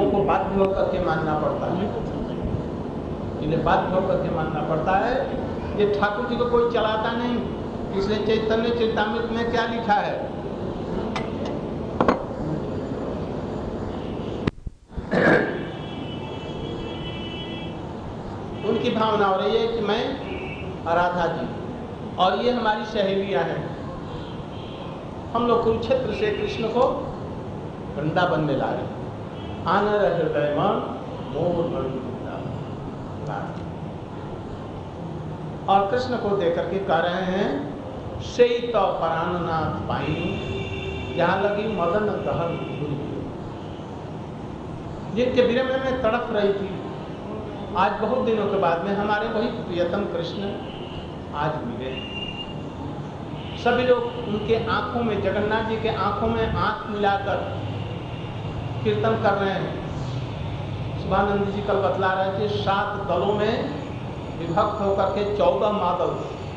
लोगों को बाध्य होकर के मानना पड़ता है, इन्हें बाध्य होकर के मानना पड़ता है। ये ठाकुर जी को कोई चलाता नहीं, इसलिए चैतन्य चरितामृत में क्या लिखा है, उनकी भावना हो रही है कि मैं राधा जी और ये हमारी सहेलियां हैं, हम लोग कुरुक्षेत्र से कृष्ण को वृंदावन में ला रहे, आनर हृदय मन मोर वृंदावन, और कृष्ण को देकर के कह रहे हैं सेई तो प्राणनाथ पाई जहां लगी मदन दहन धुरी, जिनके विरह में तड़प रही थी, आज बहुत दिनों के बाद में हमारे वही प्रियतम कृष्ण आज मिले। सभी लोग उनके आंखों में, जगन्नाथ जी के आंखों में आंख मिलाकर कीर्तन कर रहे हैं। शिवानंद जी कल बतला रहे थे 7 दलों में विभक्त होकर के 14 मादल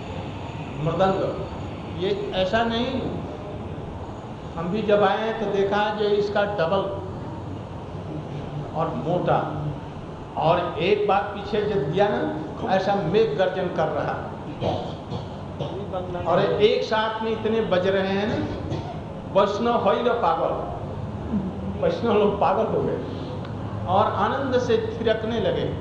मृदंग, ये ऐसा नहीं, हम भी जब आए हैं तो देखा जो इसका डबल और मोटा, और एक बार पीछे जब दिया ना ऐसा मेघ गर्जन कर रहा, और एक साथ में इतने बज रहे हैं ना, वैष्णव हो ही ना पागल, वैष्णव लोग पागल हो गए और आनंद से थिरकने लगे।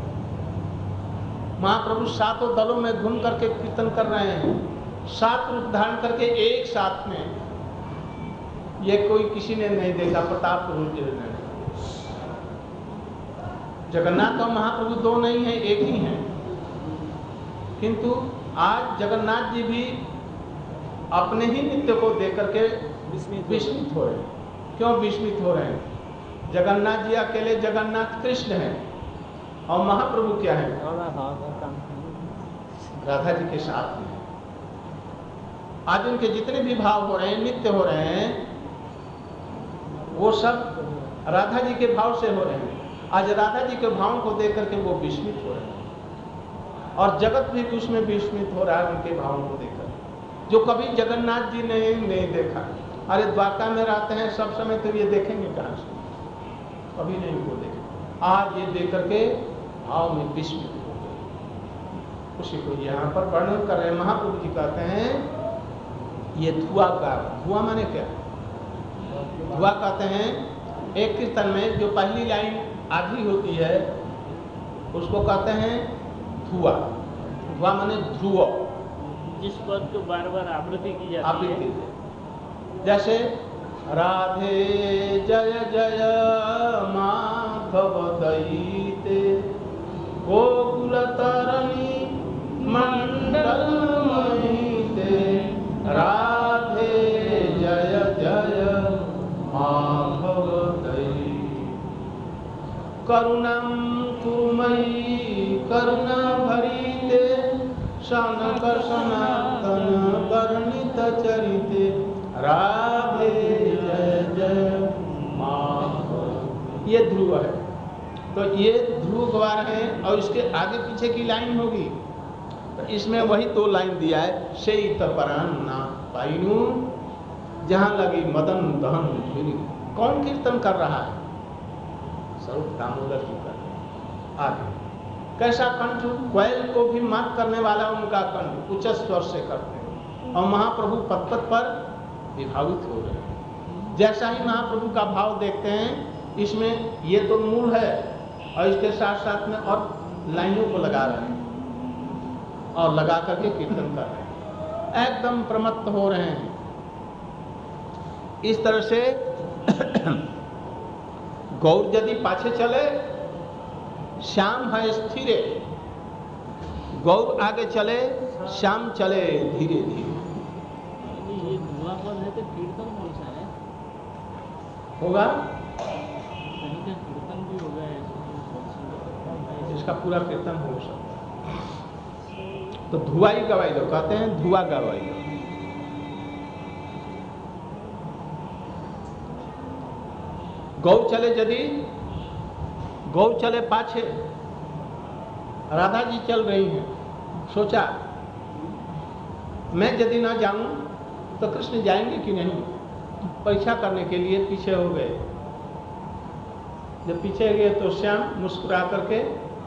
महाप्रभु 7 दलों में घूम करके कीर्तन कर रहे हैं, 7 रूप धारण करके एक साथ में, ये कोई किसी ने नहीं देखा, प्रताप रूप ने। जगन्नाथ और महाप्रभु 2 नहीं है, एक ही है, किंतु आज जगन्नाथ जी भी अपने ही नित्य को देख करके विस्मित हो रहे हैं। क्यों विस्मित हो रहे हैं? जगन्नाथ जी अकेले जगन्नाथ कृष्ण हैं और महाप्रभु क्या है, राधा जी के साथ में। आज उनके जितने भी भाव हो रहे हैं, नित्य हो रहे हैं, वो सब राधा जी के भाव से हो रहे हैं। आज राधा जी के भावों को देख करके वो विस्मित हो रहे हैं और जगत भी उसमें विस्मित हो रहा है उनके भावों को देखकर, जो कभी जगन्नाथ जी ने नहीं देखा। अरे द्वारका में रहते हैं सब समय, तो ये देखेंगे कहाँ से, कभी नहीं वो देखे। आज ये देख करके भाव में विस्मित हो गए। उसी को यहाँ पर वर्णन कर रहे हैं। महाप्रभु जी कहते हैं ये धुआं का, धुआं माने क्या, धुआं कहते हैं एक कीर्तन में जो पहली लाइन आधी होती है उसको कहते हैं धुआं। धुआं माने ध्रुव, जिस पद को बार बार आवृत्ति की जाती है, जैसे राधे जय जय माधव दयिते गोकुल तरणी मंडल महिते, राधे जय जय माधव दयिते करुणं कुरुमयी करुणा भरिते सनक सनातन वर्णित चरिते, राधे जय जय माधव। ये ध्रुव है, तो ये ध्रुव गवार है और इसके आगे पीछे की लाइन होगी, तो इसमें वही 2 लाइन दिया है, सेई तपरान ना पाइनू जहां लगी मदन दहन धुरी। कौन कीर्तन कर रहा है? स्वरूप दामोदर जी कर। आगे कैसा कंठ, कोयल को भी मात करने वाला उनका कंठ, उच्च स्वर से करते हैं और महाप्रभु पद पद पर विभावित हो रहे हैं। जैसा ही महाप्रभु का भाव देखते हैं, इसमें ये तो मूल है और इसके साथ साथ में और लाइनों को लगा रहे हैं और लगा करके कीर्तन कर रहे हैं, एकदम प्रमत्त हो रहे हैं। इस तरह से गौर यदि पाछे चले, श्याम है स्थिरे, गौर आगे चले, श्याम चले धीरे धीरे। ये धुआं पद है तो कीर्तन कौन सा है? होगा कहीं का कीर्तन भी होगा ऐसा, इसका पूरा कीर्तन हो सकता है। तो धुआं ही गवाई दो, कहते हैं धुआं गवाई दो। गौ चले यदि, गौ चले पाछे, राधा जी चल रही हैं, सोचा मैं यदि ना जाऊं तो कृष्ण जाएंगे कि नहीं, परीक्षा करने के लिए पीछे हो गए। जब पीछे गए तो श्याम मुस्कुरा करके,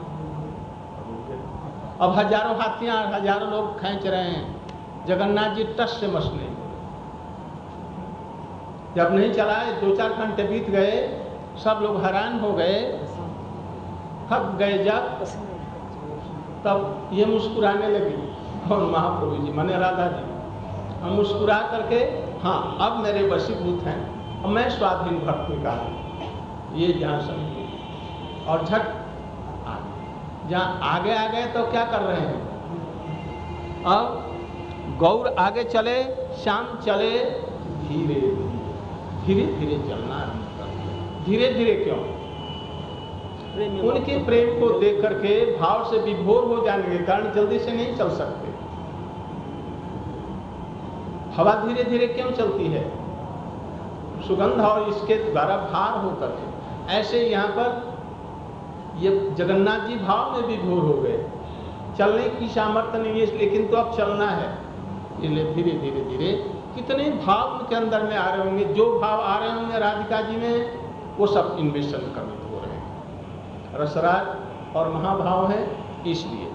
अब हजारों हाथियां, हजारों लोग खींच रहे हैं, जगन्नाथ जी टस से मस नहीं। जब नहीं चलाए, 2-4 घंटे बीत गए, सब लोग हैरान हो गए, थक गए जब, तब ये मुस्कुराने लगी। और महाप्रभु जी माने राधा जी हम मुस्कुरा करके, हाँ अब मेरे वशीभूत हैं, अब मैं स्वाधीन भक्ति का ये ध्यान समझिए। और झट जहाँ आगे आ गए तो क्या कर रहे हैं, अब गौर आगे चले, श्याम चले धीरे धीरे धीरे चलना, धीरे धीरे क्यों, उनके प्रेम को देख करके भाव से विभोर हो जाने के कारण जल्दी से नहीं चल सकते। हवा धीरे धीरे क्यों चलती है, सुगंध और इसके द्वारा भार होकर के। ऐसे यहाँ पर ये जगन्नाथ जी भाव में विभोर हो गए, चलने की सामर्थ्य नहीं है, लेकिन तो अब चलना है, इसलिए धीरे धीरे धीरे कितने भाव उनके अंदर में आ रहे होंगे, जो भाव आ रहे होंगे राधिका जी में, वो सब इनमें संक्रमित हो रहे हैं। रसराज और महाभाव है, इसलिए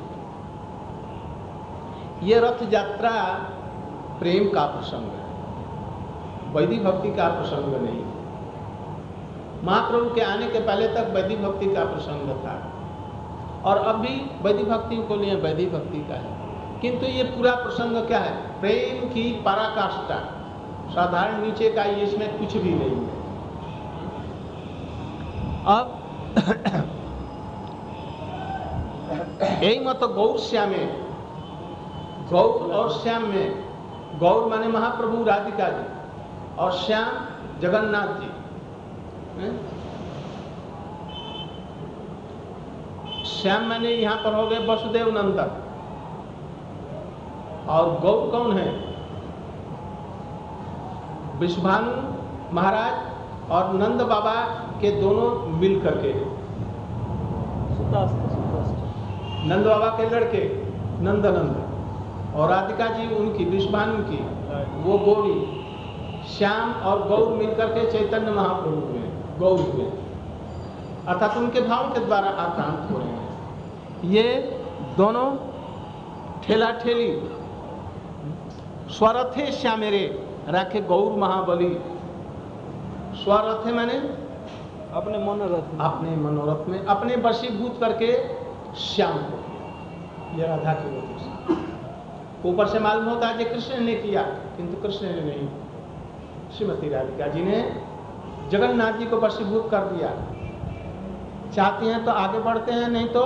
ये रथ यात्रा प्रेम का प्रसंग है, वैदिक भक्ति का प्रसंग नहीं। महाप्रभु के आने के पहले तक वैदिक भक्ति का प्रसंग था, और अब भी वैदिक भक्ति को लिए वैदिक भक्ति का है, किंतु ये पूरा प्रसंग क्या है, प्रेम की पराकाष्ठा, साधारण नीचे का ये, इसमें कुछ भी नहीं है। अब यही मत गौर श्यामे, गौर और श्याम में, गौर माने महाप्रभु राधिका जी और श्याम जगन्नाथ जी। श्याम माने यहाँ पर हो गए वसुदेव नंदन, और गौर कौन है, विश्वभानु महाराज और नंद बाबा के दोनों मिल करके, नंद बाबा के लड़के नंदनंद, और राधिका जी उनकी विश्वभानु की वो गौरी, श्याम और गौर मिलकर के चैतन्य महाप्रभु हुए, गौर हुए, अर्थात उनके भाव के द्वारा आक्रांत हो रहे हैं। ये दोनों ठेला ठेली स्वरथे श्यामेरे राखे गौर महाबली, स्वरथे माने अपने मनोरथ में, अपने मनोरथ में अपने वशीभूत करके श्याम को, यह राधा की वजह से। ऊपर से मालूम होता है कि कृष्ण ने किया, किंतु कृष्ण ने नहीं, श्रीमती राधिका जी ने जगन्नाथ जी को वशीभूत कर दिया। चाहते हैं तो आगे बढ़ते हैं, नहीं तो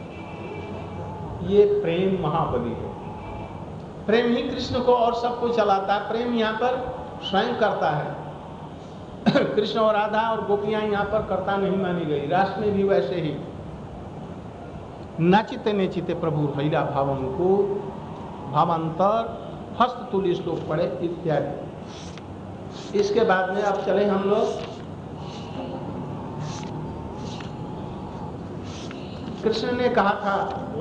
ये प्रेम महाबली है। प्रेम ही कृष्ण को और सबको चलाता है, प्रेम यहाँ पर स्वयं करता है। कृष्ण और राधा और गोपियां यहाँ पर कर्ता नहीं मानी गई, रास में भी वैसे ही नाचिते नेचिते प्रभु भैरा भावम को भावांतर हस्त तुल्य श्लोक पढ़े इत्यादि। इसके बाद में अब चले हम लोग कृष्ण ने कहा था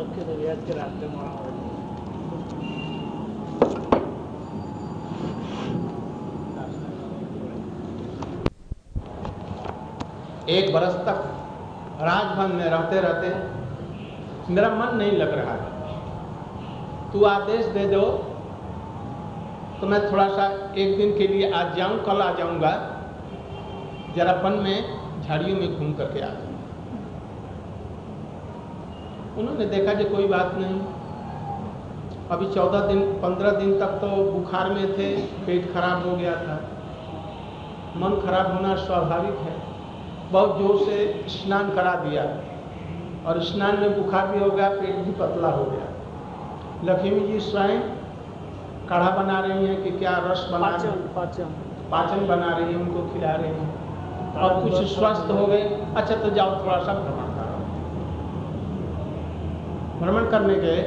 एक बरस तक राजभवन में रहते रहते मेरा मन नहीं लग रहा है, तू आदेश दे दो तो मैं थोड़ा सा एक दिन के लिए आज जाऊं, कल आ जाऊंगा, जरा वन में झाड़ियों में घूम करके आ जाऊं। उन्होंने देखा कि कोई बात नहीं, अभी 14 दिन 15 दिन तक तो बुखार में थे, पेट खराब हो गया था, मन खराब होना स्वाभाविक है। बहुत जोर से स्नान करा दिया और स्नान में बुखार भी हो गया, पेट भी पतला हो गया। लक्ष्मी जी स्वयं काढ़ा बना रही हैं कि क्या रस बना पाचन बना रही हैं, उनको खिला रही हैं और कुछ स्वस्थ हो गए। अच्छा तो जाओ थोड़ा सा भ्रमण करो। भ्रमण करने गए,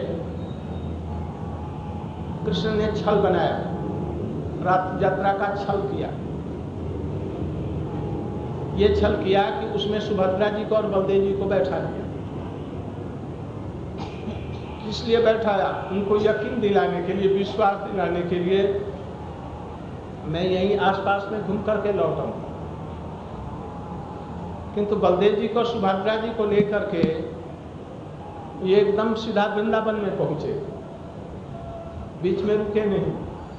कृष्ण ने छल बनाया, रात यात्रा का छल किया। ये छल किया कि उसमें सुभद्रा जी को और बलदेव जी को बैठा दिया। इसलिए बैठाया उनको यकीन दिलाने के लिए, विश्वास दिलाने के लिए मैं यहीं आसपास में घूम करके लौटा हूं। किंतु बलदेव जी को सुभद्रा जी को लेकर के ये एकदम सीधा वृंदावन में पहुंचे, बीच में रुके नहीं।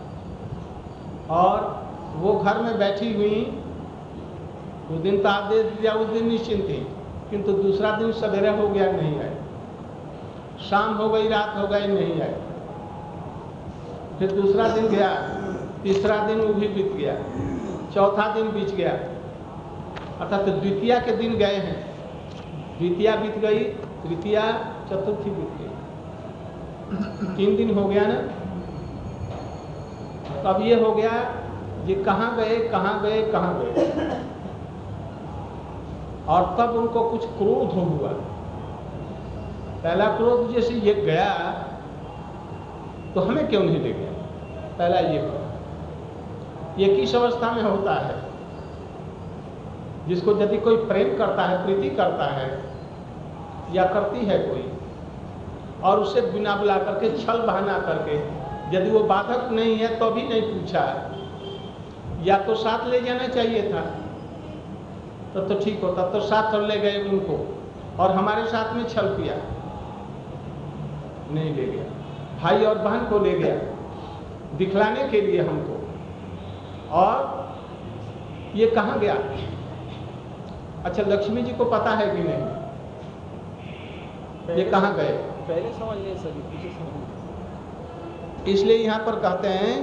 और वो घर में बैठी हुई, वो दिन तो आदेश दिया उस दिन निश्चिंत थी, किंतु दूसरा दिन सवेरे हो गया नहीं आए, शाम हो गई, रात हो गई, नहीं आए। फिर दूसरा दिन गया, तीसरा दिन वो भी बीत गया, चौथा दिन बीत गया, अर्थात द्वितीया के दिन गए हैं। द्वितीया बीत गई, तृतीया, चतुर्थी बीत गई, 3 दिन हो गया ना। अब ये हो गया ये कहाँ गए कहाँ गए कहाँ गए। और तब उनको कुछ क्रोध हुआ। पहला क्रोध, जैसे ये गया तो हमें क्यों नहीं ले गया, पहला ये क्रोध। ये किस अवस्था में होता है? जिसको यदि कोई प्रेम करता है, प्रीति करता है या करती है कोई, और उसे बिना बुला करके, छल बहाना करके, यदि वो बाधक नहीं है तो भी नहीं पूछा, या तो साथ ले जाना चाहिए था तो ठीक होता, तो साथ ले गए उनको, और हमारे साथ में छल किया, नहीं ले गया। भाई और बहन को ले गया दिखलाने के लिए हमको, और ये कहाँ गया? अच्छा, लक्ष्मी जी को पता है कि नहीं ये कहाँ गए? पहले समझ ले सभी, पीछे समझ। इसलिए यहाँ पर कहते हैं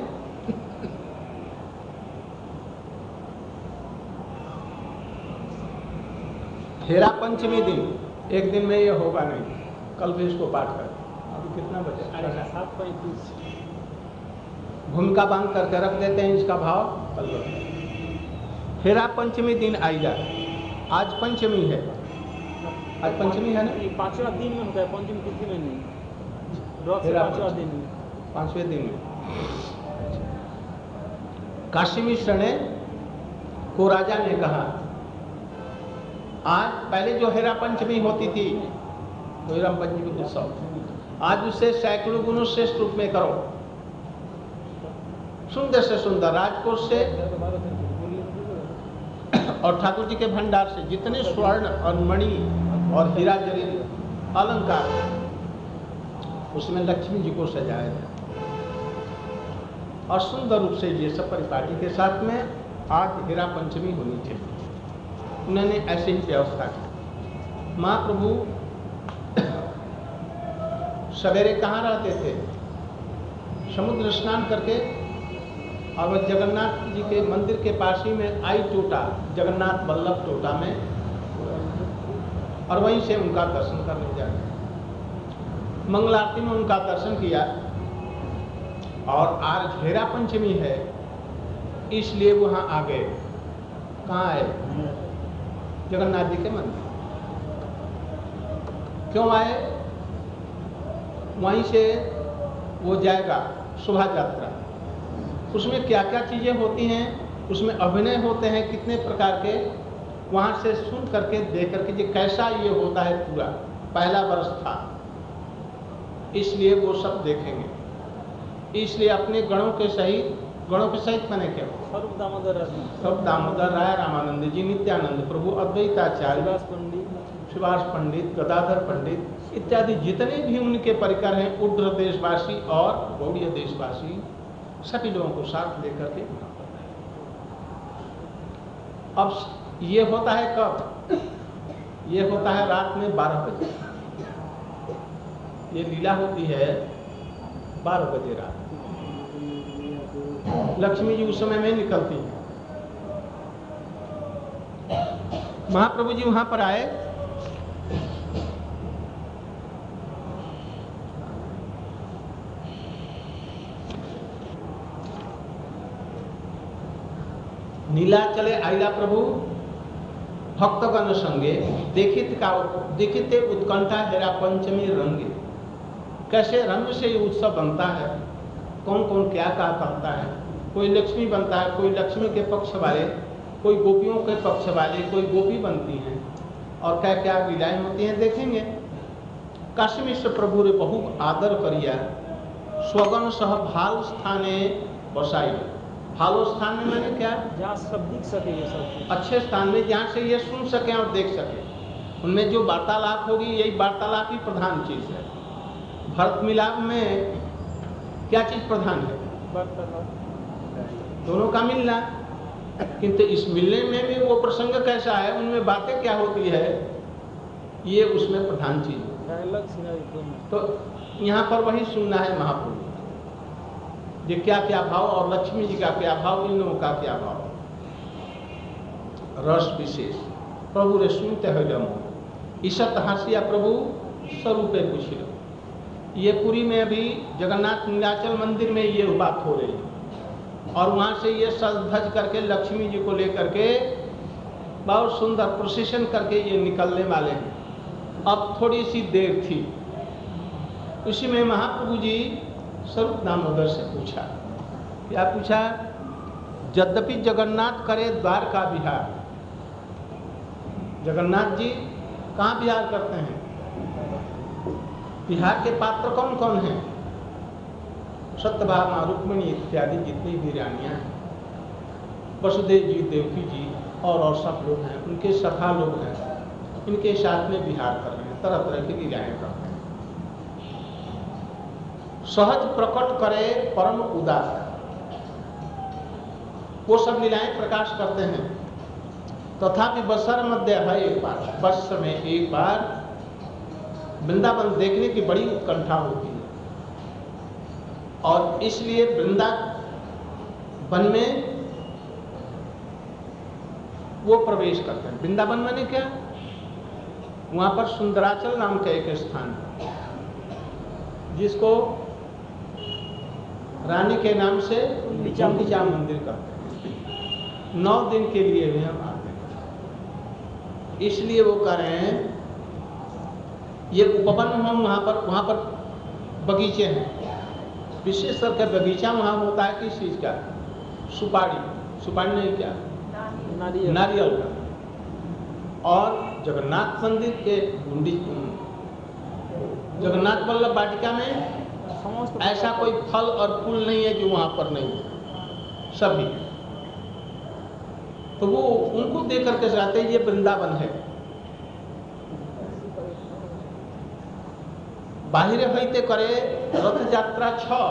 हेरा पंचमी दिन, एक दिन में ये होगा नहीं, कल भी इसको पाठ कर। अभी कितना बजे? 7:35। भूमिका बांध करके रख देते हैं, इसका भाव कल बताएं। हेरा पंचमी दिन आएगा। आज पंचमी है, आज पंचमी है ना? 5वां दिन में होता है, पंचमी तिथि में नहीं, हेरा 5वां दिन में, 5वें दिन में। काशी मिश्र ने को राजा ने कहा, आज पहले जो हेरा पंचमी होती थी, हेरा पंचमी उत्सव, आज उसे सैकड़ों गुणों श्रेष्ठ रूप में करो, सुंदर से सुंदर, राजकोट से और ठाकुर जी के भंडार से जितने स्वर्ण और मणि और हीरा जड़ीर अलंकार, उसमें लक्ष्मी जी को सजाया जाए, और सुंदर रूप से ये सब परिपाटी के साथ में आज हेरा पंचमी होनी चाहिए। उन्होंने ऐसे ही व्यवस्था की। महाप्रभु सवेरे कहाँ रहते थे? समुद्र स्नान करके, और वह जगन्नाथ जी के मंदिर के पास ही में आई टोटा, जगन्नाथ बल्लभ टोटा में, और वहीं से उनका दर्शन करने जाए। मंगल आरती में उनका दर्शन किया, और आज हेरा पंचमी है इसलिए वहां आ गए। कहाँ आए? जगन्नाथ जी के मंदिर। क्यों आए? वहीं से वो जाएगा शोभा यात्रा, उसमें क्या क्या चीजें होती हैं, उसमें अभिनय होते हैं कितने प्रकार के, वहां से सुन करके देख करके ये कैसा ये होता है, पूरा पहला वर्ष था, इसलिए वो सब देखेंगे। इसलिए अपने गणों के सहित मैंने क्या स्वरूप दामोदर राय रामानंद जी, नित्यानंद प्रभु, अद्वैताचार्य, सुभाष पंडित, गदाधर पंडित इत्यादि जितने भी उनके परिकर हैं, उड्र देशवासी और गौड़ीय देशवासी, सभी लोगों को साथ लेकर के। अब ये होता है कब? ये होता है रात में 12 बजे। ये लीला होती है 12 बजे रात। लक्ष्मी जी उस समय में निकलती हैं। महाप्रभु जी वहां पर आए, नीलाचले आइला प्रभु भक्तगण संगे, देखिते उत्कंठा हेरा पंचमी रंगे। कैसे रंग से ये उत्सव बनता है, कौन कौन क्या क्या करता है। कोई लक्ष्मी बनता है, कोई लक्ष्मी के पक्ष वाले, कोई गोपियों के पक्ष वाले, कोई गोपी बनती हैं, और क्या क्या लीलाएं होती हैं देखेंगे। काशी मिश्र प्रभु रे बहु आदर करिया, स्वगण सह भाल स्थाने बसाई। हालो स्थान में मैंने क्या, जहाँ सब दिख सके ये सब। अच्छे स्थान में जहाँ से ये सुन सके और देख सके। उनमें जो वार्तालाप होगी, यही वार्तालाप ही प्रधान चीज है। भरत मिलाप में क्या चीज प्रधान है? दोनों का मिलना। किंतु इस मिलने में भी वो प्रसंग कैसा है, उनमें बातें क्या होती है, ये उसमें प्रधान चीज है। अलग सीनरी। तो यहाँ पर वही सुनना है महाप्रभु ये क्या क्या भाव, और लक्ष्मी जी का क्या भाव, इन लोगों का क्या भाव। रस विशेष प्रभु रे सुनते हो जम ईशत हासिया प्रभु स्वरूपे पूछियो। ये पुरी में अभी जगन्नाथ नीलाचल मंदिर में ये बात हो रही है, और वहाँ से ये सज धज करके लक्ष्मी जी को लेकर के बहुत सुंदर प्रोसेशन करके ये निकलने वाले हैं। अब थोड़ी सी देर थी, उसी में महाप्रभु जी स्वरूप दामोदर से पूछा। क्या पूछा? यद्यपि जगन्नाथ करे द्वारका विहार, जगन्नाथ जी कहाँ विहार करते हैं? बिहार के पात्र कौन कौन हैं? सत्यभामा, रुक्मिणी इत्यादि जितनी भी रानियां हैं, वसुदेव जी, देवकी जी और सब लोग हैं, उनके सखा लोग हैं, इनके साथ में विहार कर रहे हैं, तरह तरह की लीलाएं कर रहे हैं। सहज प्रकट करे परम उदार, वो सब लीलाएं प्रकाश करते हैं। तथापि बसर मध्य है एक बार, बस में एक बार वृंदावन देखने की बड़ी उत्कंठा होती है, और इसलिए वृंदावन में वो प्रवेश करते हैं। वृंदावन माने क्या? वहां पर सुंदराचल नाम का एक स्थान है, जिसको रानी के नाम से गुंडीचा मंदिर करते हैं। 9 दिन के लिए भी हम आते हैं, इसलिए वो कह रहे हैं ये उपवन हम वहाँ पर बगीचे हैं, विशेष करके बगीचा वहाँ होता है किस चीज़ का? सुपारी नहीं, क्या नारियल का। और जगन्नाथ मंदिर के जगन्नाथ वल्लभ वाटिका में ऐसा कोई फल और फूल नहीं है जो वहाँ पर नहीं है, सभी। तो वो उनको देख करके जाते हैं ये वृंदावन है। बाहिर होते करे रथ यात्रा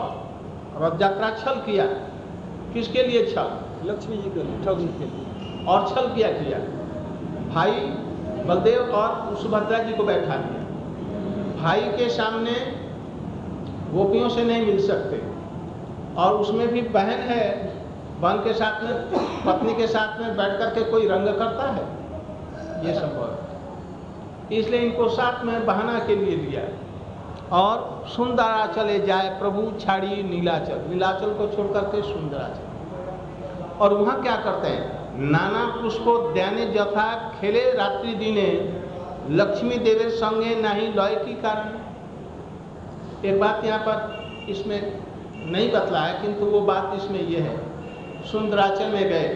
छल किया। किसके लिए छल? लक्ष्मी जी के लिए। और छल किया भाई बलदेव और सुभद्रा जी को बैठा दिया। भाई के सामने गोपियों से नहीं मिल सकते, और उसमें भी बहन है, बहन के साथ में पत्नी के साथ में बैठ करके कोई रंग करता है? ये संभव है। इसलिए इनको साथ में बहाना के लिए लिया। और सुंदराचले जाए प्रभु छाड़ी नीलाचल, नीलाचल को छोड़ करके सुंदराचल। और वहाँ क्या करते हैं? नाना पुष्पोद्याने जथा खेले रात्रि दिने लक्ष्मी देवे संगे नहीं लय की कारण। एक बात यहाँ पर इसमें नहीं बतला है, किंतु वो बात इसमें ये है, सुंदराचल में गए,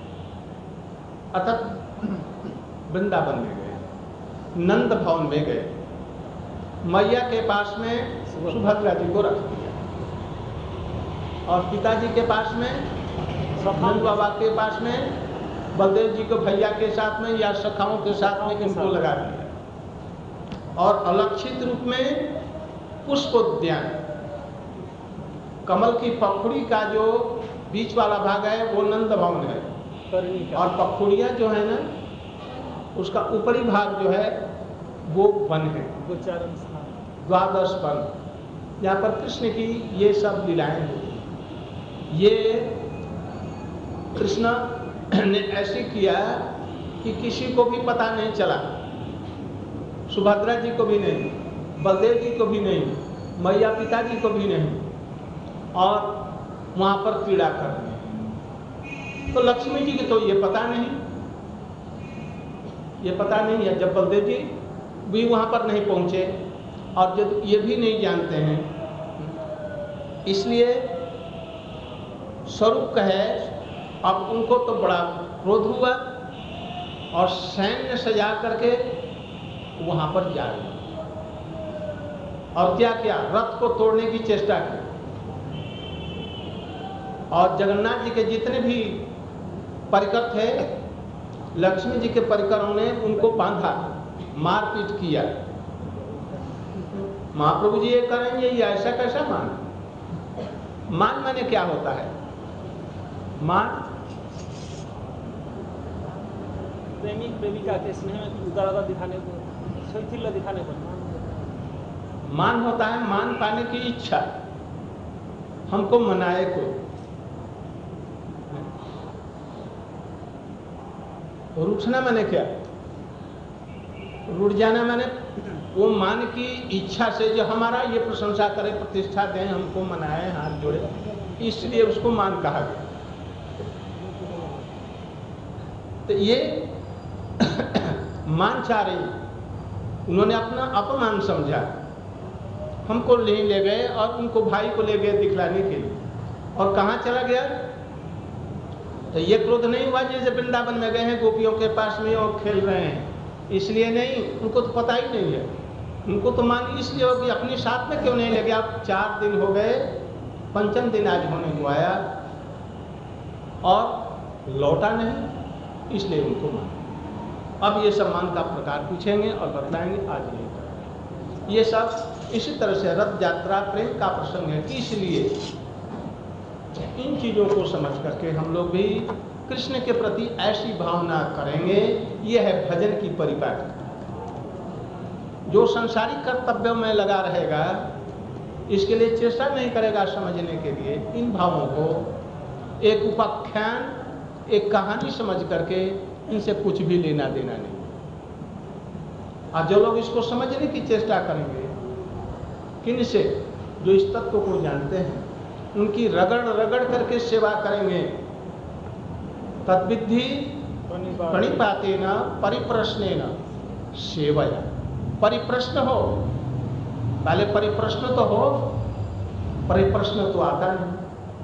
अतः वृंदावन में गए, नंद भवन में गए, मैया के पास में सुभद्रा जी को रख दिया, और पिताजी के पास में नंद बाबा के पास में बलदेव जी को भैया के साथ में या सखाओं के साथ में इनको लगा दिया। और अलक्षित रूप में पुष्पोद्यान, कमल की पखुड़ी का जो बीच वाला भाग है वो नंद भवन है, और पखुड़ियाँ जो है ना उसका ऊपरी भाग जो है वो वन है, द्वादश वन, यहाँ पर कृष्ण की ये सब लीलाएं होती। ये कृष्ण ने ऐसे किया कि किसी को भी पता नहीं चला, सुभद्रा जी को भी नहीं, बलदेव जी को भी नहीं, मैया पिताजी को भी नहीं, और वहाँ पर क्रीड़ा कर दी। तो लक्ष्मी जी की तो ये पता नहीं, ये पता नहीं है। जब बलदेव जी भी वहाँ पर नहीं पहुँचे, और जब ये भी नहीं जानते हैं, इसलिए स्वरूप कहे। अब उनको तो बड़ा क्रोध हुआ, और सैन्य सजा करके वहाँ पर जा रहे, और क्या किया? रथ को तोड़ने की चेष्टा की। और जगन्नाथ जी के जितने भी परिकर थे, लक्ष्मी जी के परिकरों ने उनको बांधा, मारपीट किया। महाप्रभु जी ये करेंगे, ये ऐसा कैसा मान? मान माने क्या होता है? मान प्रेमिक प्रेमिका के स्नेह में उदारता दिखाने को, शैथिल्य दिखाने को मान होता है। मान पाने की इच्छा, हमको मनाए को। रूठना माने क्या? रूठ जाना माने वो मान की इच्छा से जो हमारा ये प्रशंसा करे, प्रतिष्ठा दें, हमको मनाए, हाथ जोड़े, इसलिए उसको मान कहा गया। तो ये मान चाह रही, उन्होंने अपना अपमान समझा। हमको नहीं ले गए और उनको भाई को ले गए दिखलाने के लिए, और कहाँ चला गया? तो ये क्रोध नहीं हुआ जैसे वृंदावन में गए हैं गोपियों के पास में और खेल रहे हैं, इसलिए नहीं, उनको तो पता ही नहीं है। उनको तो मान इसलिए हो कि अपने साथ में क्यों नहीं ले गया? 4 दिन हो गए, 5वें दिन आज होने को आया और लौटा नहीं, इसलिए उनको मान। अब ये सब मान का प्रकार पूछेंगे और बतलाएंगे, आज नहीं करेंगे। ये सब इसी तरह से रथ यात्रा प्रेम का प्रसंग है कि इसलिए इन चीज़ों को समझ करके हम लोग भी कृष्ण के प्रति ऐसी भावना करेंगे। ये है भजन की परिपाटी। जो संसारिक कर्तव्यों में लगा रहेगा, इसके लिए चेष्टा नहीं करेगा समझने के लिए, इन भावों को एक उपाख्यान, एक कहानी समझ करके इनसे कुछ भी लेना देना नहीं। और जो लोग इसको समझने की चेष्टा करेंगे, किन से? जो इस तत्व को जानते हैं, उनकी रगड़ रगड़ करके सेवा करेंगे। तद्विद्धि प्रणिपातेन परिप्रश्नेन सेवया। परिप्रश्न हो, पहले परिप्रश्न तो हो, परिप्रश्न तो आता नहीं।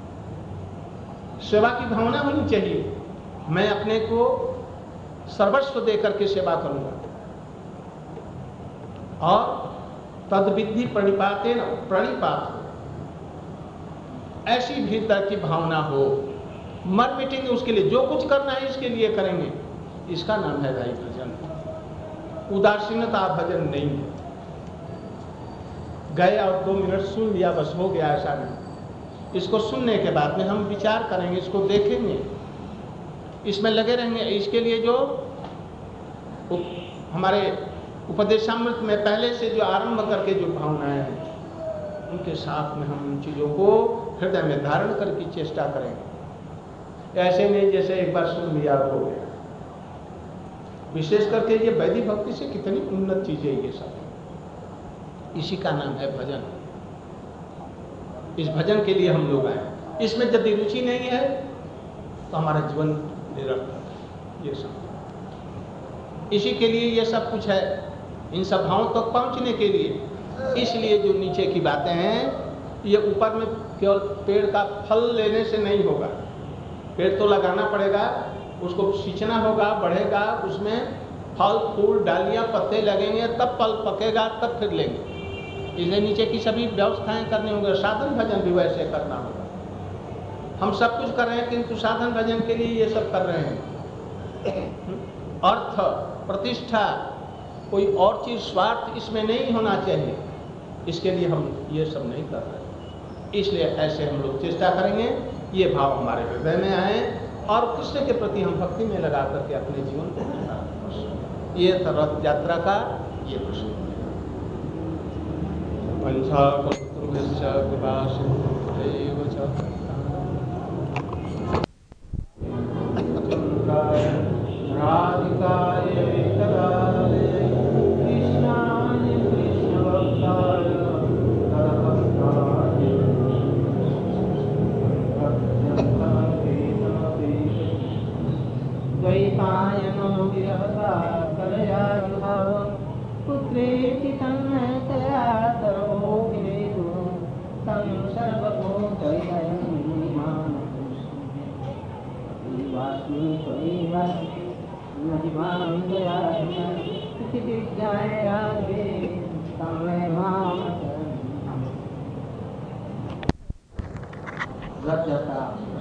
सेवा की भावना होनी चाहिए, मैं अपने को सर्वस्व दे करके सेवा करूंगा। और तद्विद्धि प्रणिपातेन, प्रणिपात ऐसी भीतर की भावना हो, मर मिटेंगे उसके लिए, जो कुछ करना है इसके लिए करेंगे। इसका नाम है भाई भजन। उदासीनता भजन नहीं है। गए और 2 मिनट सुन लिया बस हो गया, ऐसा नहीं। इसको सुनने के बाद में हम विचार करेंगे, इसको देखेंगे, इसमें लगे रहेंगे। इसके लिए जो हमारे उपदेशामृत में पहले से जो आरंभ करके जो भावनाएं हैं, उनके साथ में हम उन चीज़ों को हृदय में धारण करके चेष्टा करेंगे। ऐसे नहीं जैसे एक बार सुन लिया हो गया। विशेष करके ये वैदिक भक्ति से कितनी उन्नत चीजें ये सब, इसी का नाम है भजन। इस भजन के लिए हम लोग आए। इसमें यदि रुचि नहीं है तो हमारा जीवन निरर्थक। ये सब इसी के लिए ये सब कुछ है, इन सभाओं तक पहुंचने के लिए। इसलिए जो नीचे की बातें हैं, ये ऊपर में केवल पेड़ का फल लेने से नहीं होगा। पेड़ तो लगाना पड़ेगा, उसको सींचना होगा, बढ़ेगा, उसमें फल फूल डालियां पत्ते लगेंगे, तब फल पकेगा, तब फिर लेंगे। इसलिए नीचे की सभी व्यवस्थाएं करनी होंगी। साधन भजन भी वैसे करना होगा। हम सब कुछ कर रहे हैं किंतु साधन भजन के लिए ये सब कर रहे हैं। अर्थ, प्रतिष्ठा, कोई और चीज, स्वार्थ इसमें नहीं होना चाहिए। इसके लिए हम ये सब नहीं कर रहे। इसलिए ऐसे हम लोग चेष्टा करेंगे, ये भाव हमारे हृदय में आए और कृष्ण के प्रति हम भक्ति में लगा करके अपने जीवन को। ये रथ यात्रा का ये प्रश्न है।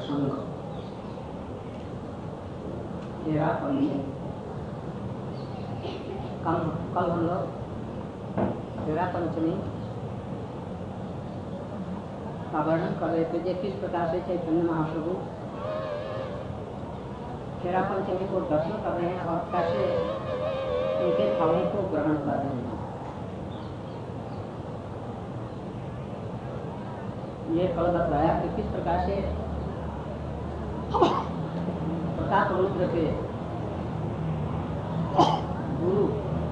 संग तेरा पंचमी। कल हम लोग तेरा पंचमी का वर्णन कर रहे थे, किस प्रकार से चैतन्य महाप्रभु तेरा पंचमी को दर्शन कर रहे हैं और कैसे उनके भावों को ग्रहण कर रहे हैं। ये कल बताया कि किस प्रकार से प्रताप रुद्र के गुरु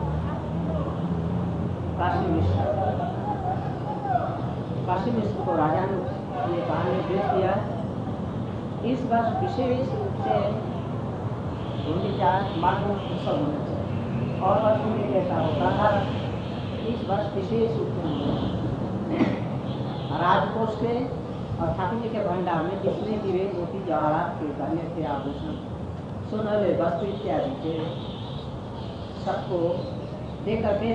काशी मिश्र को राजा ने ये कहा निर्देश दिया, इस वर्ष विशेष रूप से उनके मार्गोत्सव होना चाहिए और वर्ष में कैसा होता था, इस वर्ष विशेष रूप से राजकोष के और ठाकुर जी के भंडार में जितने गिरे मोती जवाहरात के गहने के आभूषण सोनले वस्तु इत्यादि के सबको दे करके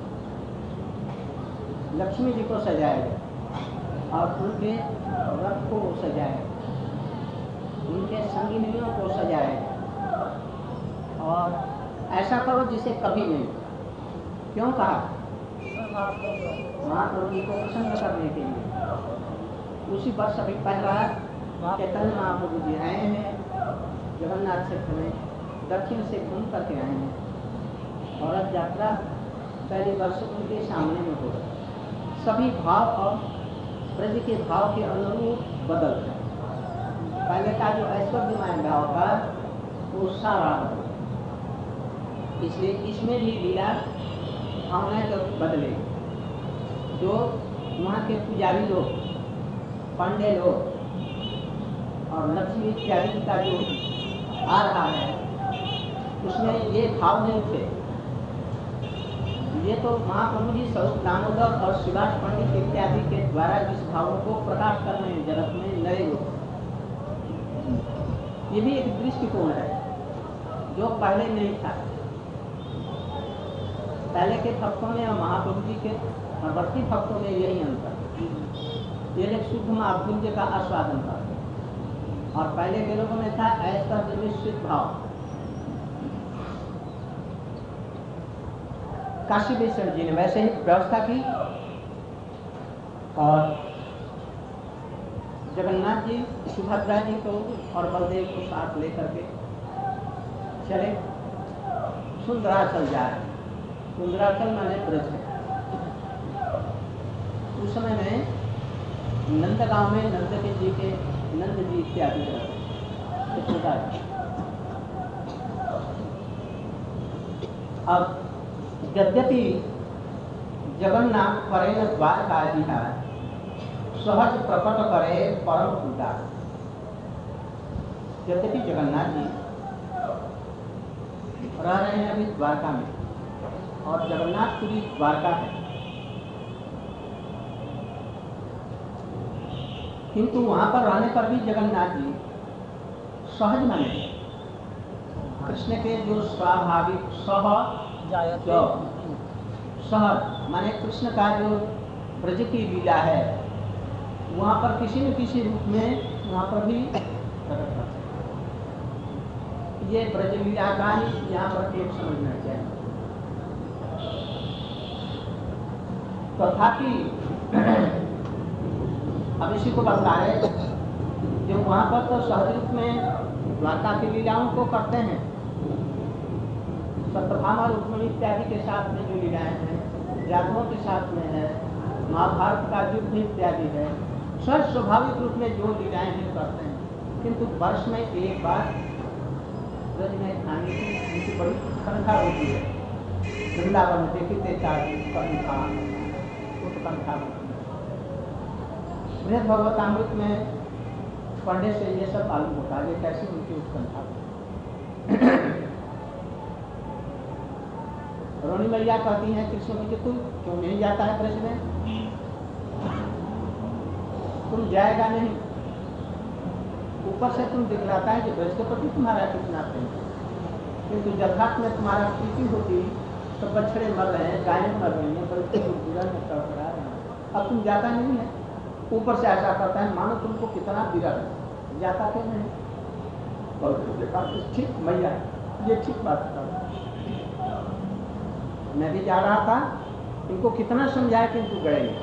लक्ष्मी जी को सजाएगा और उनके रथ को सजाएगा, उनके संगिनियों को सजाएगा और ऐसा करो जिसे कभी नहीं। क्यों कहा? महाप्रभु जी को प्रसन्न करने के लिए। उसी वर्ष अभी पहला चैतन्य महाप्रभु जी आए हैं जगन्नाथ क्षेत्र में, दक्षिण से घूम करके आए हैं और रथ यात्रा पहले वर्ष उनके सामने में हो रहा। सभी भाव और ब्रज के भाव के अनुरूप बदल गए। पहले का जो ऐश्वर्यमय भाव था वो सारा बदल, इसलिए इसमें भी लीला भावनाएं तो बदले। जो वहाँ के पुजारी लोग, पांडे लोग और लक्ष्मी इत्यादि का जो आ रहा है उसमें ये भाव नहीं थे। ये तो महाप्रभु जी स्वरूप दामोदर और शिवास पंडित इत्यादि के द्वारा जिस भावों को प्रकाश कर रहे हैं जगत में नए लोग, ये भी एक दृष्टिकोण है जो पहले नहीं था। पहले के भक्तों में और महाप्रभु जी के वर्ती भक्तों में यही अंतर। ये लोग शुद्ध महापुण्य का आस्वादन करते और पहले के लोगों में था ऐश्वर्य निश्चित भाव। काशी विश्वनाथ जी ने वैसे ही व्यवस्था की और जगन्नाथ जी सुभद्रा जी को और बलदेव को साथ लेकर के चले सुंदराचल जा रहे। सुंदराचल माने ब्रज है। उस समय में नंदगांव में नंद के जी के नंद जी इत्यादि रहते। अब यद्यपि जगन्नाथ करे न द्वारका बिहार, सहज प्रकट करे परम पूजा। यद्यपि जगन्नाथ जी रह रहे हैं अभी द्वारका में और जगन्नाथपुरी द्वारका है, किंतु वहां पर रहने पर भी जगन्नाथ जी सहज माने कृष्ण के जो स्वाभाविक सहज माने कृष्ण का जो ब्रज की लीला है वहां पर किसी न किसी रूप में वहां पर भी प्रकट कर सकते। ये ब्रज लीला का ही यहाँ पर एक समझना चाहिए। तथापि अब इसी को बता रहे जो वहां पर तो सहज रूप में द्वारका की लीलाओं को करते हैं, सत्यभामा रुक्मिणी इत्यादि के साथ में जो लीलाएं हैं, जादवों के साथ में है, महाभारत का युद्ध इत्यादि है, सब स्वाभाविक रूप में जो लीलाएं हैं करते हैं। किंतु वर्ष में एक बार ब्रज में आने की उनकी बड़ी उत्कंठा होती है। वृंदावन देखते उत्कंठा बृहद भगवतामृत में पढ़ने से ये सब मालूम होता है कैसी उनकी उत्कंठा। रोनी मैया कहती हैं कृष्ण जी तू क्यों नहीं जाता है ब्रज में, तुम जाएगा नहीं। ऊपर से तुम दिखलाता है कि ब्रज के प्रति तुम्हारा कितना प्रेम, किंतु जब हाथ में तुम्हारा प्रीति होती तो बछड़े मर रहे हैं, गायें मर रही हैं, बल्कि बुरा में तड़फड़ा रहे हैं, अब तुम जाता नहीं है। ऊपर से ऐसा करता है मानो तुमको कितना विरह है, जाता क्यों नहीं? बलदेव देखा ठीक मैया ये ठीक बात था, मैं भी जा रहा था, इनको कितना समझाया किंतु गए नहीं।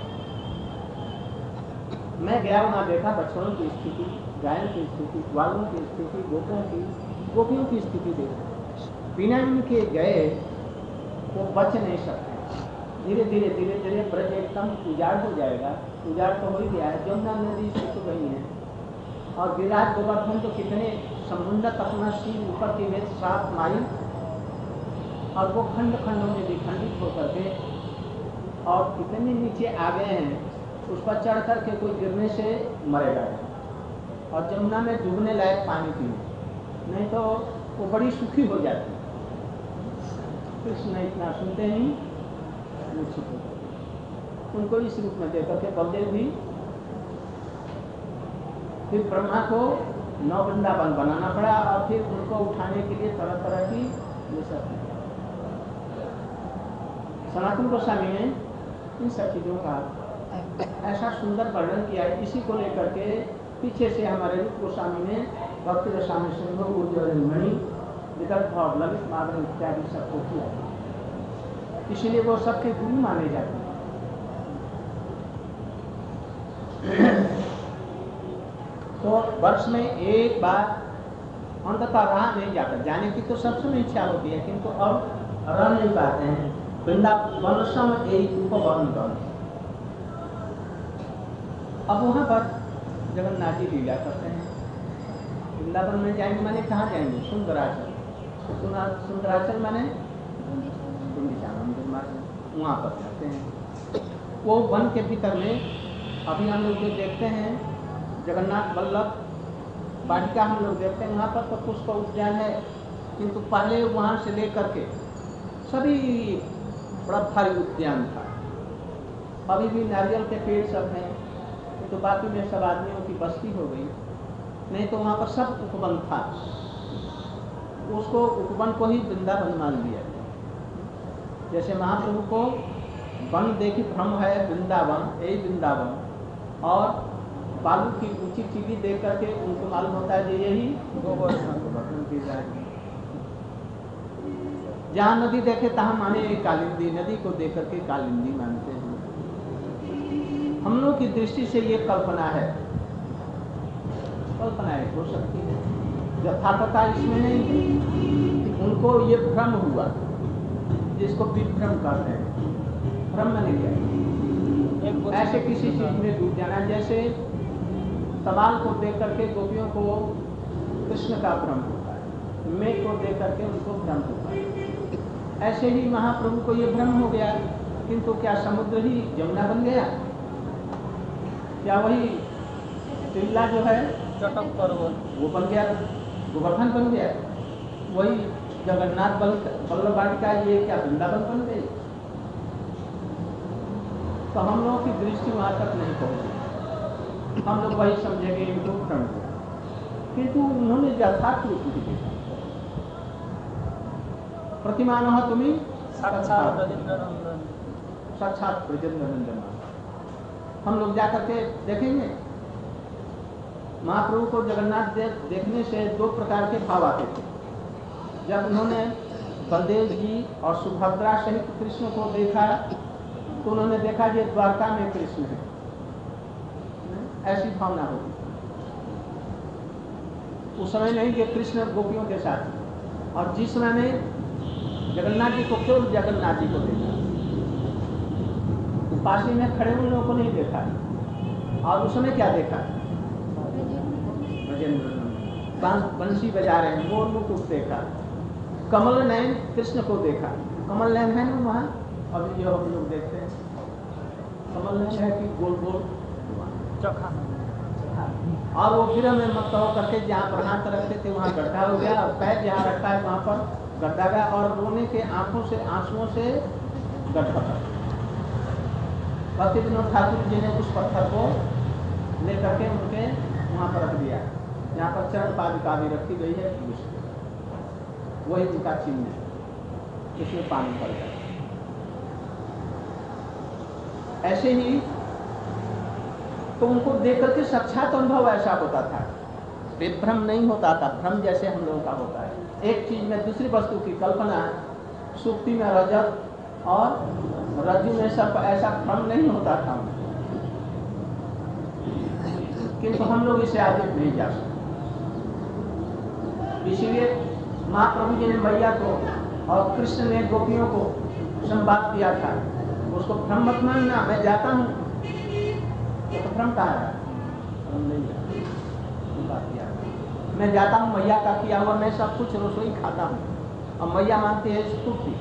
मैं गया वहां देखा बच्चों की स्थिति, गायों की स्थिति, ग्वालों की स्थिति, गोपियों की स्थिति देखा। बिना इनके गए वो बच नहीं सकते। धीरे धीरे ब्रज एकदम उजाड़ हो जाएगा। उजाड़ तो हो ही गया है, जमुना नदी सूख गई है और विराट गोवर्धन तो कितने समुन्नत अपना सिर ऊपर की वेद 7 माइल और वो खंड खंडों में विखंडित होकर के और कितने नीचे आ गए हैं, उस पर चढ़ करके कोई गिरने से मरेगा और जमुना में डूबने लायक पानी पीने, नहीं तो वो बड़ी सुखी हो जाती। कृष्ण इतना सुनते ही मूर्छित हो गए। उनको इस रूप में देख करके बलदेव भी फिर ब्रह्मा को 9 वृंदावन बनाना पड़ा और फिर उनको उठाने के लिए तरह तरह की निशक्ति। सनातन गोस्वामी ने इन सब चीज़ों का ऐसा सुंदर वर्णन किया है। इसी को लेकर के पीछे से हमारे रूप गोस्वामी ने भक्ति रसायन सिंधु मणि विदर्भ और ललित माधव इत्यादि सबको किया, इसीलिए वो सबके गुरु माने जाते हैं। तो वर्ष में एक बार अंततः रहा नहीं जाता, जाने की तो सब समय इच्छा होती है किंतु अब रह नहीं पाते हैं। वृंदावन सम एक उपवन, अब वहाँ पर जगन्नाथ जी लीला करते हैं। वृंदावन में जाएंगे माने कहाँ जाएंगे? सुंदराचल। सुंदराचल माने गुंडीचा मंदिर माने वहाँ पर जाते हैं। वो वन के भीतर में अभी हम लोग जो देखते हैं जगन्नाथ वल्लभ वाटिका हम लोग देखते हैं, वहाँ पर तो पुष्प उद्यान है, किंतु पहले वहाँ से लेकर के सभी बड़ा भारी उद्यान था। अभी भी नारियल के पेड़ सब हैं, तो बाकी में सब आदमियों की बस्ती हो गई, नहीं तो वहाँ पर सब उपवन था। उसको उपवन को ही वृंदावन मान लिया। जैसे महाप्रभु को वन देखी भ्रम है वृंदावन, यही वृंदावन, और बालू की ऊंची चीटी देख करके उनको मालूम होता है कि यही गोवर्धन की जाएगी। जहाँ नदी देखे तहाँ माने कालिंदी, नदी को देख करके कालिंदी मानते हैं। हम लोग की दृष्टि से ये कल्पना है, कल्पनाएं हो सकती है, यथार्थता इसमें नहीं है। उनको ये भ्रम हुआ, जिसको विभ्रम कहते हैं। भ्रम नहीं क्या, ऐसे किसी चीज में डूब जाना, जैसे तमाल को देख करके गोपियों को कृष्ण का भ्रम होता है, मेघ को देख करके उनको भ्रम होता है। ऐसे ही महाप्रभु को ये भ्रम हो गया, किंतु क्या समुद्र ही जमुना बन गया? क्या वही तिल्ला जो है चटक पर्वत वो बन गया, गोवर्धन बन गया? वही जगन्नाथ वल्लभ वाटिका ये क्या वृंदावन बन गई? तो हम लोगों की दृष्टि वहां तक नहीं पहुंची, हम लोग वही समझेंगे इनको भ्रम हुआ, किंतु उन्होंने यथार्थ रूप में देखा। प्रतिमान हो तुम्हें साक्षात ब्रजेंद्र नंदन। हम लोग जाकर के देखेंगे महाप्रभु को जगन्नाथ देखने से 2 प्रकार के भाव आते थे। जब उन्होंने बलदेव जी और सुभद्रा सहित कृष्ण को देखा तो उन्होंने देखा कि द्वारका में कृष्ण है, ऐसी भावना होगी। उस समय नहीं कि कृष्ण गोपियों के साथ, और जिस समय में जगन्नाथ जी को केवल जगन्नाथ जी को देखा, पासी में खड़े उन लोगों को नहीं देखा। और उस समय क्या देखा? बंसी बजा रहे हैं, मोर मुकुट देखा, कमल नयन कृष्ण को देखा। कमल नयन है ना वहाँ, अभी जो हम लोग देखते हैं कमल नयन है कि गोल गोल चखा, और वो फिर हमें मत हो करके जहाँ पर हाथ रखते थे वहाँ गड्ढा हो गया, और पैर जहाँ रखता है वहाँ पर गड्ढा गया, और रोने के आंसुओं से गड्ढा। भक्ति विनोद ठाकुर जी ने उस पत्थर को लेकर के उनके वहाँ पर रख दिया, जहाँ पर चरण पादुका भी रखी गई है, वही उनका चिन्ह है, इसमें पानी पड़ गया। ऐसे ही तो उनको देख करके साक्षात अनुभव ऐसा होता था। विभ्रम नहीं होता था, भ्रम जैसे हम लोगों का होता है। एक चीज में दूसरी वस्तु की कल्पना, सुक्ति में रजत और रज्जु में सर्प, ऐसा भ्रम नहीं होता था। किंतु हम लोग इसे आगे नहीं जा सकते। इसीलिए महाप्रभु जी ने मैया को और कृष्ण ने गोपियों को संवाद किया था, उसको भ्रम मत मानना, मैं जाता हूँ। तो भ्रम कहा है, भ्रम नहीं है। मैं जाता हूँ, मैया का किया हुआ मैं सब कुछ रसोई खाता हूँ, और मैया मानती है स्तुति।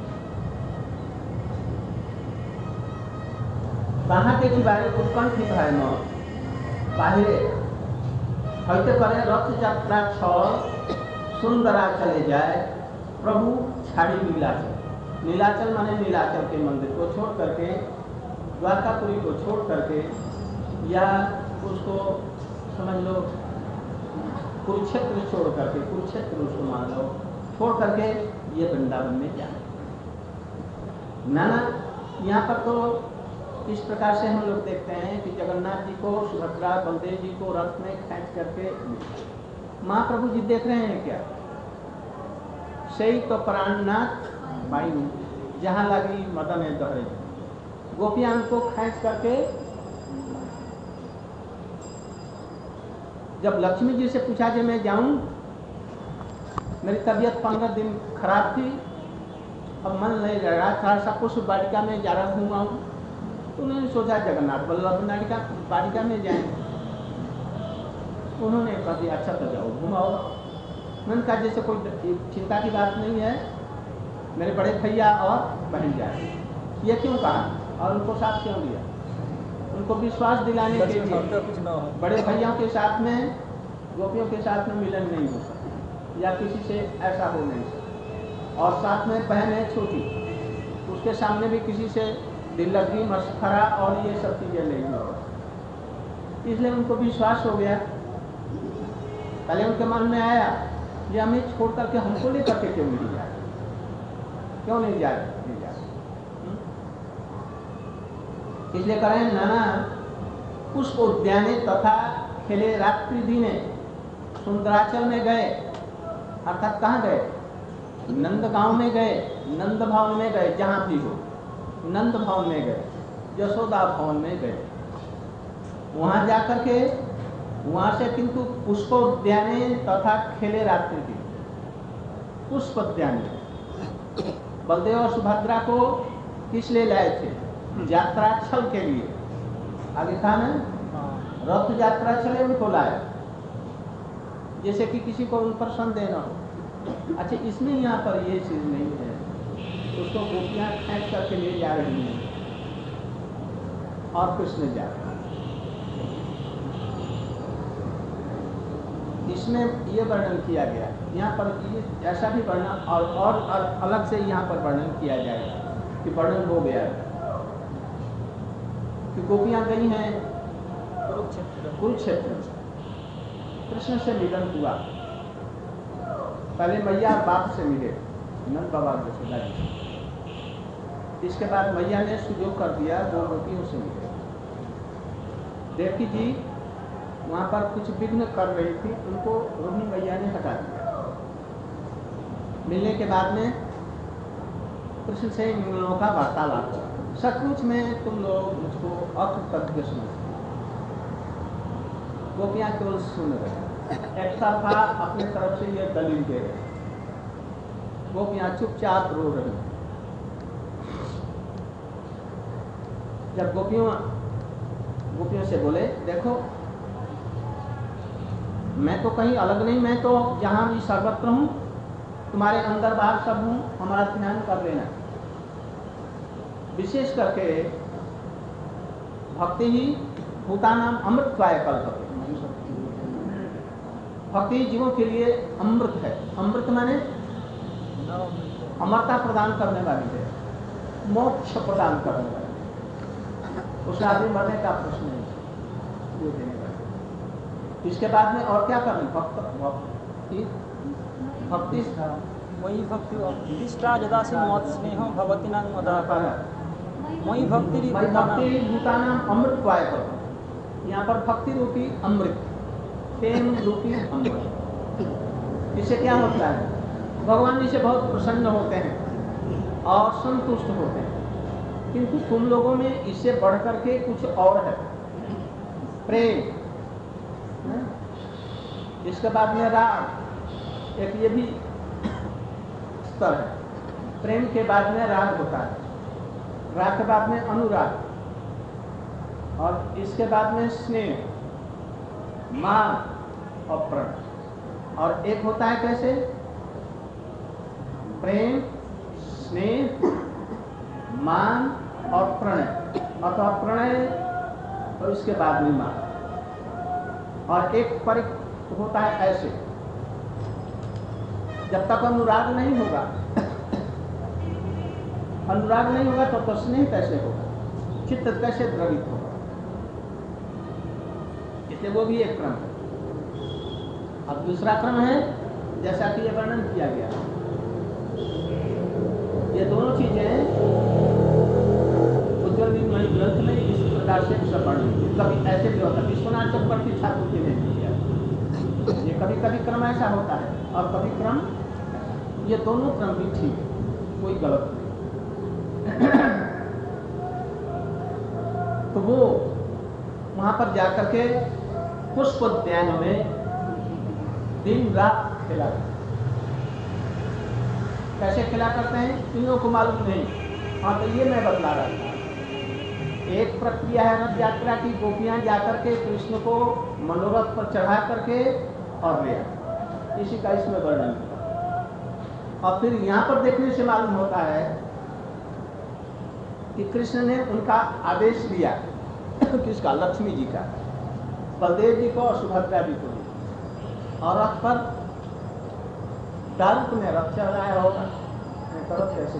कहाँ के बारे उत्कंठित है न बाहरे हईते करे रथ यात्रा छल सुंदरा चले जाए प्रभु छाड़ी नीलाचल। नीलाचल माने नीलाचल के मंदिर को छोड़ करके, द्वारकापुरी को छोड़ करके, या उसको समझ लो कुरुक्षेत्र छोड़ करके, कुरुक्षेत्र उसको मान लो, छोड़ करके ये वृंदावन में जाए। नाना यहाँ पर तो इस प्रकार से हम लोग देखते हैं कि जगन्नाथ जी को, सुभद्रा बलदेव जी को रथ में खींच करके महाप्रभु जी देख रहे हैं क्या? सही तो प्राणनाथ बाई जहाँ लगी मदन है दोहरे, गोपियां को खींच करके। जब लक्ष्मी जी से पूछा कि मैं जाऊं, मेरी तबीयत 15 दिन खराब थी, अब मन नहीं लग रहा था, सब कुछ बालिका में जा रहा घूमाऊं, तो उन्होंने सोचा जगन्नाथ बल्लभ बालिका में जाएं। उन्होंने कहा दिया अच्छा तो जाओ घुमाओ। मैंने कहा जैसे कोई चिंता की बात नहीं है, मेरे बड़े भैया और बहन जाए। ये क्यों कहा और उनको साथ क्यों दिया? उनको विश्वास दिलाने के लिए बड़े भैयाओं के साथ में, गोपियों के साथ में मिलन नहीं हो सकता, या किसी से ऐसा हो नहीं सकता। और साथ में बहन है छोटी, उसके सामने भी किसी से दिल लगी मस्खरा और ये सब चीजें नहीं हो, इसलिए उनको विश्वास हो गया। पहले उनके मन में आया कि हमें छोड़ करके हमको लेकर के क्यों नहीं जाए, क्यों नहीं जाए, नहीं जाए। इसलिए करें नाना पुष्प उद्याने तथा खेले रात्रि दिने सुंदराचल में गए, अर्थात कहाँ गए? नंदगांव में गए, नंद भवन में गए, जहाँ भी हो नंद भवन में गए, यशोदा भवन में गए। वहां जाकर के वहां से किंतु पुष्पोद्याने तथा खेले रात्रि थी। पुष्पोद्याने बलदेव और सुभद्रा को किस लिए लाए थे? यात्रा छल के लिए। आगे था ना, रथ यात्रा छले उनको लाया, जैसे कि किसी को उन पर संदेह न हो। अच्छा, इसमें यहाँ पर ये चीज नहीं है, उसको गोपियां खींच करके ले जा रही हैं और कृष्ण जा रहे हैं। इसमें ये वर्णन किया गया, यहाँ पर ये ऐसा भी वर्णन और अलग से यहाँ पर वर्णन किया जाएगा कि वर्णन हो गया कि गोपियां गई हैं कुरुक्षेत्र, कृष्ण से मिलन हुआ। पहले मैया बाप से मिले, नंद बाबा यशोदा जी। इसके बाद मैया ने सुजोग कर दिया, दो गोपियों से मिले। देवकी जी वहाँ पर कुछ विघ्न कर रही थी, उनको रोहिणी मैया ने हटा दिया। मिलने के बाद में कृष्ण से इन लोगों का वार्तालाप हुआ। सचमुच में तुम लोग मुझको अकृतज्ञ समझते, गोपियाँ केवल सुन रहे, एक तरफा अपने तरफ से ये दलील दे रहे, गोपियाँ चुपचाप रो रही। जब गोपियों से बोले देखो मैं तो कहीं अलग नहीं, मैं तो जहाँ भी सर्वत्र हूँ, तुम्हारे अंदर बाहर सब हूँ, हमारा ध्यान कर लेना। विशेष करके भक्ति ही भूतानाम अमृतत्वाय कल्पते, भक्ति जीवों के लिए अमृत है। अमृत माने अमरता प्रदान करने वाली है, मोक्ष प्रदान करने वाली है। उस आदमी मरने का प्रश्न नहीं, वो देने वाली। इसके बाद में और क्या करनी? भक्ति वही भक्ति प्रतिष्ठा जदासी मत स्नेह भवति नाम मदाकार, वही भक्ति भूतानाम अमृतत्वाय कल्पते। यहाँ पर भक्ति रूपी अमृत प्रेम रूपी अमृत। इससे क्या होता है, भगवान जी से बहुत प्रसन्न होते हैं और संतुष्ट होते हैं। किंतु तुम लोगों में इससे बढ़ करके कुछ और है, प्रेम। इसके बाद में राग, एक ये भी स्तर है। प्रेम के बाद में राग होता है, राग के बाद में अनुराग, और इसके बाद में स्नेह, मान और प्रण। और एक होता है कैसे, प्रेम, स्नेह, मान और प्रणय, अथवा प्रणय और इसके बाद में मान। और एक पर होता है ऐसे, जब तक अनुराग नहीं होगा, अनुराग नहीं होगा तो स्नेह कैसे होगा, चित्त कैसे द्रवित होगा। इसलिए वो भी एक क्रम है। अब दूसरा क्रम है जैसा कि ये वर्णन किया गया, ये दोनों चीजें उज्ज्वल मणि ग्रंथ में इस प्रकार से वर्णन। कभी ऐसे भी होता है, विश्वनाथ चक्रवर्ती ठाकुर जी ने किया, ये कभी कभी क्रम ऐसा होता है और कभी क्रम, ये दोनों क्रम भी ठीक है, कोई गलत नहीं। तो वो वहां पर जाकर के पुष्पोद्यान में दिन रात खेला, कैसे खेला करते हैं इन लोगों को मालूम नहीं। हाँ, तो ये मैं बतला रहा था। एक प्रक्रिया है रथ यात्रा की, गोपियां जाकर के कृष्ण को मनोरथ पर चढ़ा करके और ले आए, इसी का इसमें वर्णन किया। और फिर यहाँ पर देखने से मालूम होता है कि कृष्ण ने उनका आदेश दिया, किसका, लक्ष्मी जी का, बलदेव जी को और सुभद्रा जी को, और रथ पर दारुक में रथ चल रहा होगा, तरफ कैसे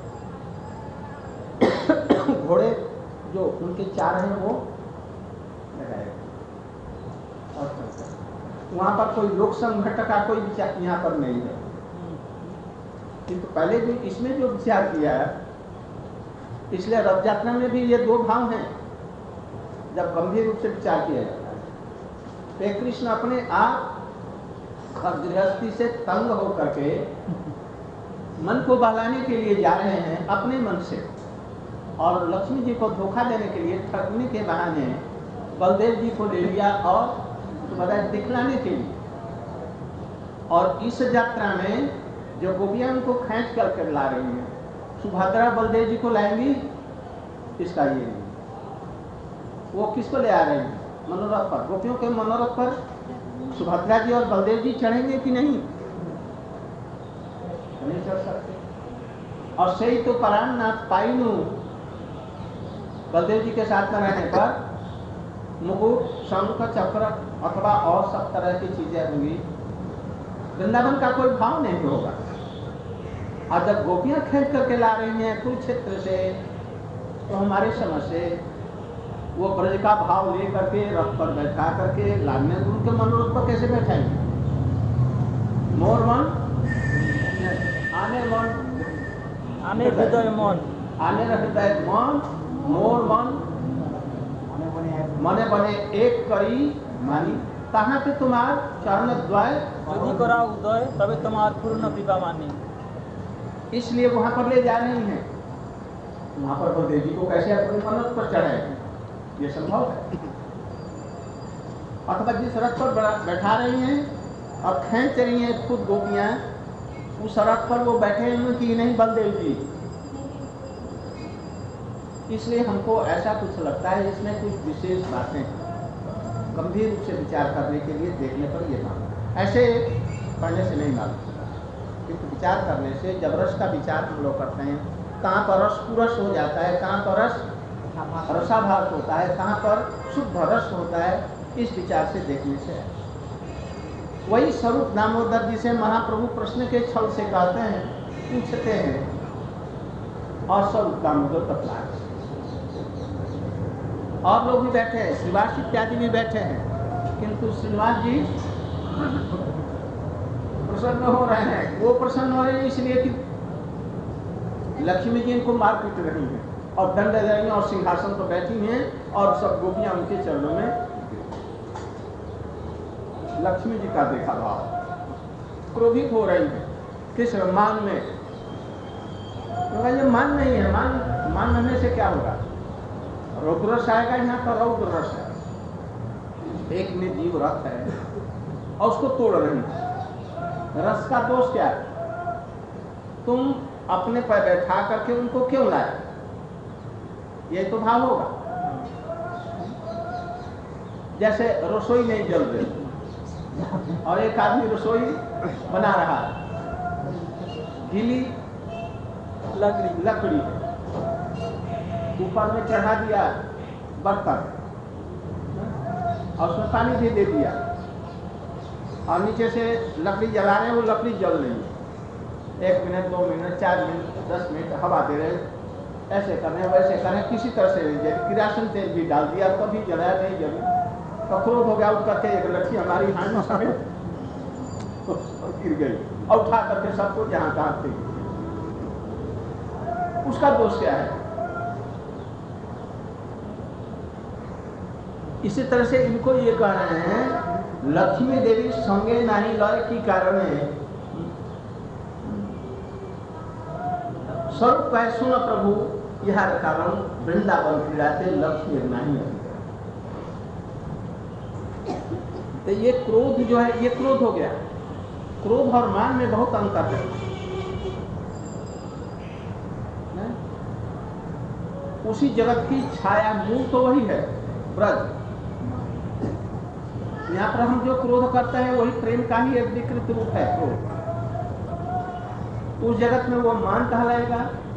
चलेगा। घोड़े जो उनके चार हैं वो लगाए और वहां पर कोई लोक संघटक का कोई विचार यहाँ पर नहीं है। किंतु पहले जो इसमें जो विचार किया है, इसलिए रथ यात्रा में भी ये दो भाव हैं जब गंभीर रूप से विचार किया जाता है। तो कृष्ण अपने आप गृहस्थी से तंग होकर के मन को बहलाने के लिए जा रहे हैं अपने मन से, और लक्ष्मी जी को धोखा देने के लिए ठगने के बहाने बलदेव जी को ले लिया और सुभद्रा दिखलाने के लिए। और इस यात्रा में जो गोपियां उनको खींच कर ला रही हैं, सुभद्रा बलदेव जी को लाएंगी, इसका ये नहीं। वो किसको ले आ रहे हैं, मनोरथ पर, गोपियों के मनोरथ पर सुभद्रा जी और बलदेव जी चढ़ेंगे कि नहीं, नहीं चढ़ सकते। और सही तो परान्नाथ पाइनु, बलदेव जी के साथ में रहने पर मुकुट, शंख, चक्र अथवा और सब तरह की चीजें होंगी, वृंदावन का कोई भाव नहीं होगा। और जब गोपियां खींच करके ला रही हैं कुरुक्षेत्र से, तो हमारे समझ से वो ब्रज का भाव ले करके रथ पर बैठा करके लाने, उनके मनोरथ पर कैसे बैठाएंगे। मोर मन आने मन, आने हृदय मन, आने हृदय मन, मोर मन मने बने एक करी मानी, कहाँ पे तुम्हार चरण द्वय यदि करा उदय तबे तुम्हार पूर्ण कृपा मानी। इसलिए वहां पर ले जा रही हैं। वहां पर बलदेव जी को कैसे अपने मनोरथ पर चढ़ाए, ये संभव है। अथवा जिस रथ पर बैठा रही हैं और खींच रही हैं खुद गोपियां, उस रथ पर वो बैठे हुए कि नहीं बलदेव जी। इसलिए हमको ऐसा कुछ लगता है इसमें कुछ विशेष बातें गंभीर रूप से विचार करने के लिए देखने पर ये मालूम, ऐसे पढ़ने से नहीं मालूम, किंतु विचार करने से जब रस का विचार हम लोग करते हैं, कहाँ पर रस पुरस हो जाता है, कहाँ पर रस रसाभास होता है, कहाँ पर शुद्ध रस होता है, इस विचार से देखने से। वही स्वरूप दामोदर जी से महाप्रभु प्रश्न के छल से कहते हैं, पूछते हैं, और स्वरूप दामोदर बतला। और लोग भी बैठे हैं, श्रीवास इत्यादि भी बैठे हैं, किंतु श्रीनिवास जी प्रसन्न हो रहे हैं। वो प्रसन्न हो रहे हैं इसलिए कि लक्ष्मी जी इनको मार पीट रही हैं और दंड दे रही हैं और सिंहासन पर बैठी हैं और सब गोपियां उनके चरणों में लक्ष्मी जी का देखा भाव, क्रोधित हो रही है किस मान में? तो ये मान नहीं है, मान होने से क्या होगा? रौद्र रस आएगा, यहाँ पर रौद्र रस है। एक निर्जीव रथ है और उसको तोड़ रही है। रस का दोष क्या है? तुम अपने पर बैठा करके उनको क्यों लाए? ये तो भाव होगा। जैसे रसोई नहीं जल रही और एक आदमी रसोई बना रहा है, गीली लकड़ी ऊपर में चढ़ा दिया बर्तन और उसमें पानी भी दे दिया और नीचे से लकड़ी जला रहे हैं, वो लकड़ी जल रही है। 1 मिनट 2 मिनट 4 मिनट 10 मिनट हवा दे रहे, ऐसे कर रहे वैसे कर रहे, किसी तरह से किरासन तेल भी डाल दिया तभी जलाया, नहीं जली तो क्रोध हो गया। उठ करके एक लट्ठी हमारी हाथ में समेत गिर गई और उठा करके सबको जहां तहां फेंक। उसका दोष क्या है? इसी तरह से इनको ये कह रहे हैं, लक्ष्मी देवी संगे नहीं लय की कारण स्वरूप कह सुन प्रभु, यह कारण वृंदावन क्रीड़ाते लक्ष्मी नहीं है। तो ये क्रोध जो है, ये क्रोध हो गया। क्रोध और मान में बहुत अंतर है। उसी जगत की छाया, मूल तो वही है ब्रज। यहाँ पर हम जो क्रोध करते हैं वही प्रेम का ही एक विकृत रूप है क्रोध। उस जगत में वो मान कहलाएगा,